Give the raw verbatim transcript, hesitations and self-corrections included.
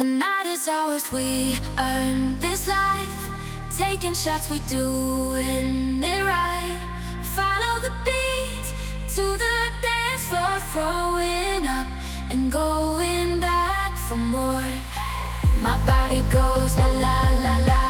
night is ours, we earn this life. Taking shots, we doing it right. Follow the beat to the dance floor, throwing up and going back for more. My body goes la la la la.